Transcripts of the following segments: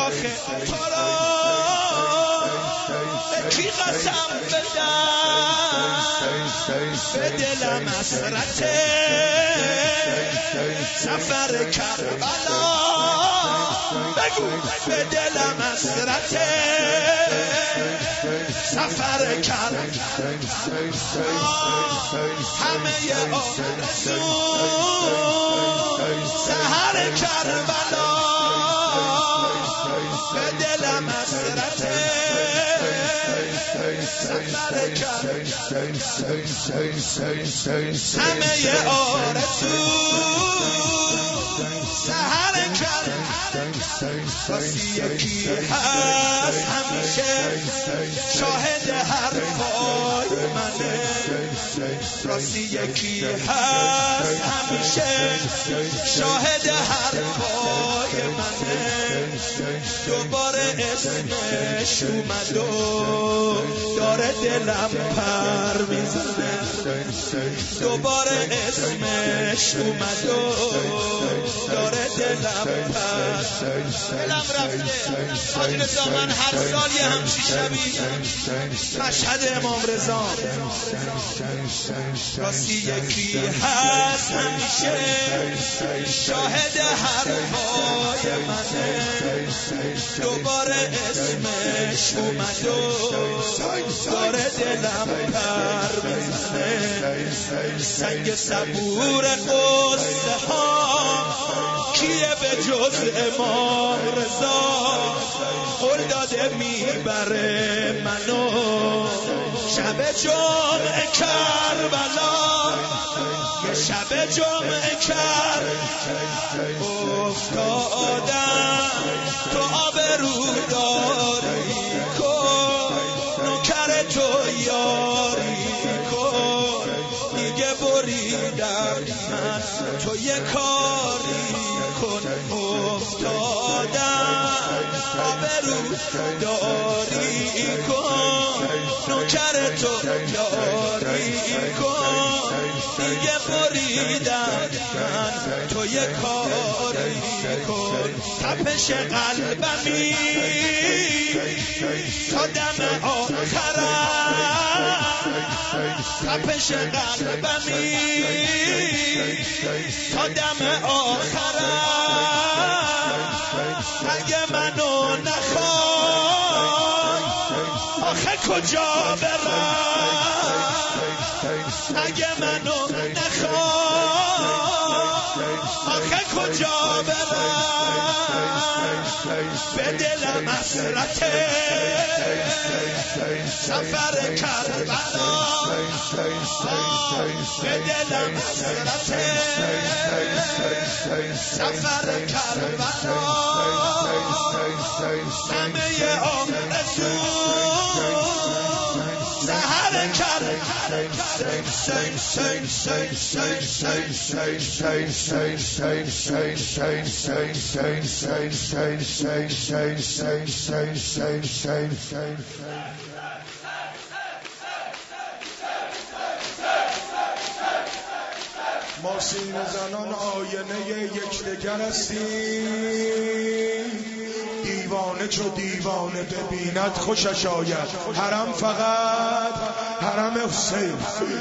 آخه تو را کی قسم بدم به دلم حسرت سفر کربلا بگو به دلم حسرت سفر کربلا همه آرزو سحر کربلا به دلم حسرت سفر کربلا همه آرزو سحر کربلا راستی یکی هست همیشه شاهد حرفای منه راستی یکی هست همیشه شاهد حرفای منه دوباره اسمش اومد و داره دلم پر میزنه دوباره اسمش اومد و داره دلم پر دلم رفته حاج رضا من هر سال یه همچی شبی مشهد امام رضا راستی یکی هست همیشه شاهد حرفای منه دوباره اسمش اومد و داره دلم پر میزنه سنگ صبور قصه ها کیه به جز امام رضا قول داده میبره منو شب جمعه کربلا یه شب جمعه افتادم تو آبرو داری کن نوکر تو یاری کن دیگه بریدم من تو یه کاری کن افتادم آبرو داری کن نوکر تو یاری کن دیگه بریدم من تو یه کاری کن تپش قلبمی تا دم آخرم تپش قلبمی تا دم آخرم اگه منو نخوای آخه کجا برم اگه منو نخوای آخه کجا برم به دلم حسرت سفر کربلا به دلم حسرت سفر کربلا همه آرزو سحر ما سینه زنان آینه یکدیگر هستیم دیوانه چو دیوانه ببیند خوشش آید حرم فقط حرم حسین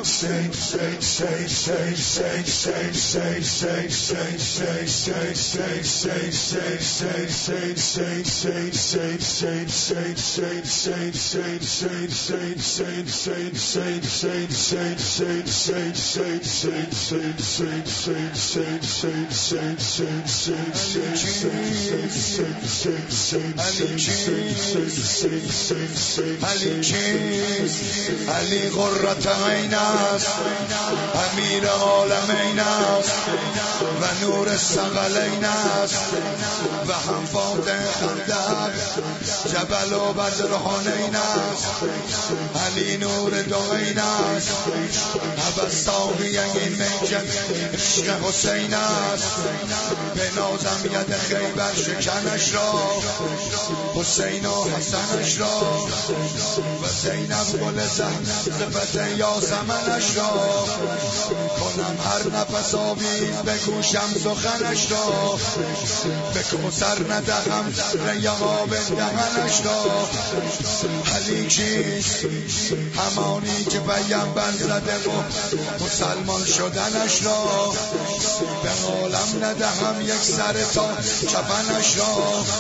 علی قرة عین است امیر عالمین است و نور الثقلین است و حفاظ خندق جبل و بدر حنین است، علی نور دوین است، عباس ساقی این میکد عشق حسین است. به نازم ید خیبر شکنش را، حسین و حسنش را، و زینب گل صفت یاسمنش را. کنم هر نفس آویز بگوشم سخنش را، به کوثر ندهم ریما به دهنش را. علی کیست؟ همانی که پیمبر زده و مسلمان شدنش را. به عالم ندهم یک سر تا کفنش را،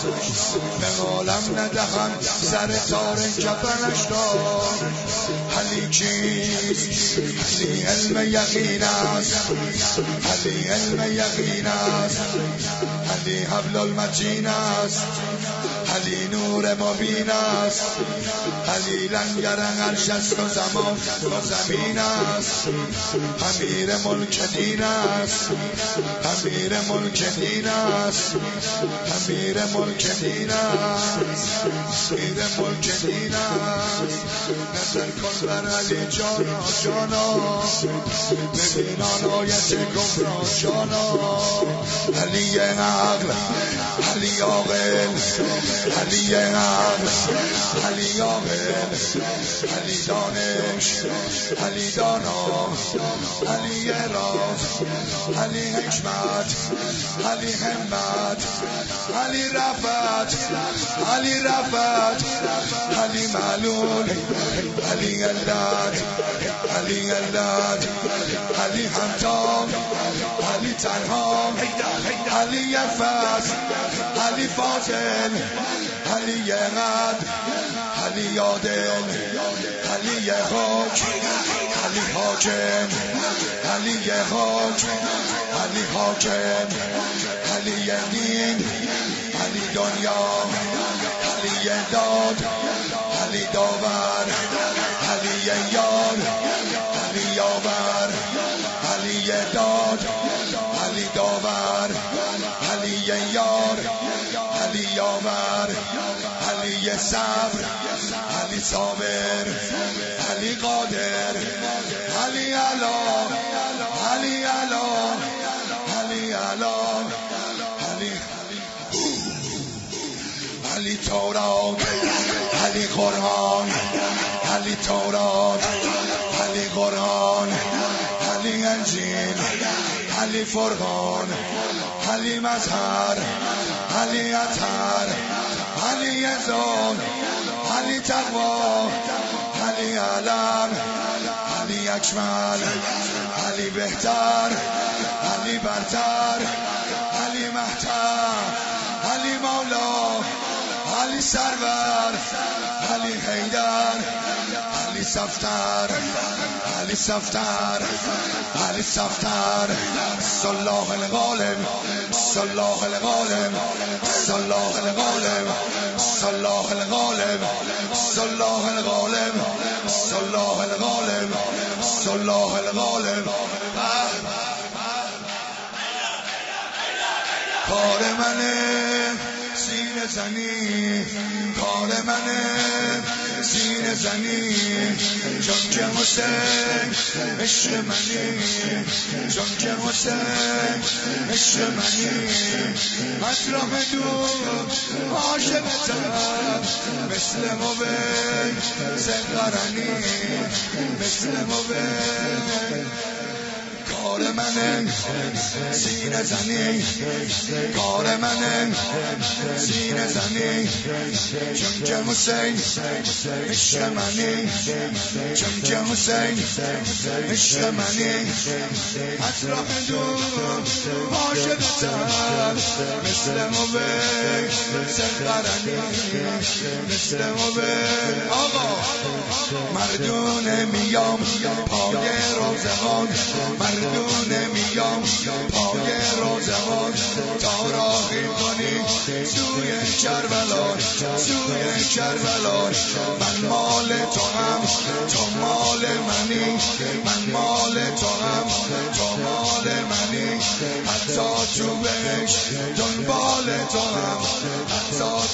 به عالم ندهم سر تار کفنش را. علی کیست؟ علی علم یقین است، علی علم یقین است، علی حبل المتین است، علی نور مبین است، علی لنگر عرش است و زمان و زمین است. امیر ملک دین است، امیر ملک دین است، امیر ملک دین است، امیر ملک دین است. نظر کن بر علی جانا جانا، ببینان آیت کفران جانا. علی عقل، علی عاقل، علی عقل، علی عاقل، علی دانش، علی دانا، علی راز، علی حکمت، علی همت، علی رفت، علی رفت، علی معلول، علی علت، علی علت، علی همتام، علی تنها، علی فضل، علی فاضل، علی قد، علی عادل، علی حاکم، علی حاکم، علی حاکم، علی حاکم، علی دین، علی دنیا، علی داد، علی داور، علی یار، علی یاور، علی داد، علی داور، علی یار، علی یاور، علی صبر، علی صابر، علی قادر، علی علا، علی علا، علی علا، علی علی تورات، علی قرآن، علی تورات، علی قرآن، علی انجیل، علی فرقان، علی مظهر، علی اطهر، علی ازان، علی تقوا، علی علم، علی اکمل، علی بهتر، علی برتر، علی مهتر، علی مولا، علی سرور، علی حیدر، علی صفتر، علی صفتر، علی صفتر. صلاح الغالب، صلاح الغالب، صلاح الغالب، صلاح الغالب، صلاح الغالب، صلاح الغالب، صلاح الغالب. کار منه سینه زنی، کار منه سینه زنی، چون که حسین عشق منی، چون که حسین عشق منی. از راه دور عاشقتم، مثل موبیل سنگرانی، مثل موبیل. کار منه سینه زنی، کار منه سینه زنی، چون که حسین عشق منی، چون که حسین عشق منی. از راه دور عاشقتم، مثل موبیل سنگرانی، مثل موبیل. آقا مردونه میام پای روزگان، مردونه میام پای روزگان، تا راهی کنی سوی کربلا، سوی کربلا. من مال تو هم تو مال منی، من مال تو هم تو مال منی. حتی تو بهش دنبال تو هم، حتی